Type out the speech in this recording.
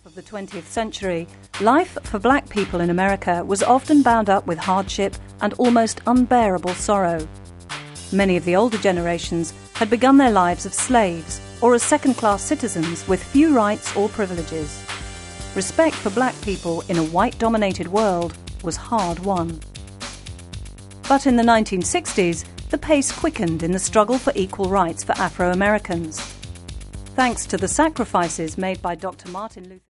of the 20th century, life for black people in America was often bound up with hardship and almost unbearable sorrow. Many of the older generations had begun their lives as slaves or as second-class citizens with few rights or privileges. Respect for black people in a white-dominated world was hard-won. But in the 1960s, the pace quickened in the struggle for equal rights for Afro-Americans. Thanks to the sacrifices made by Dr. Martin Luther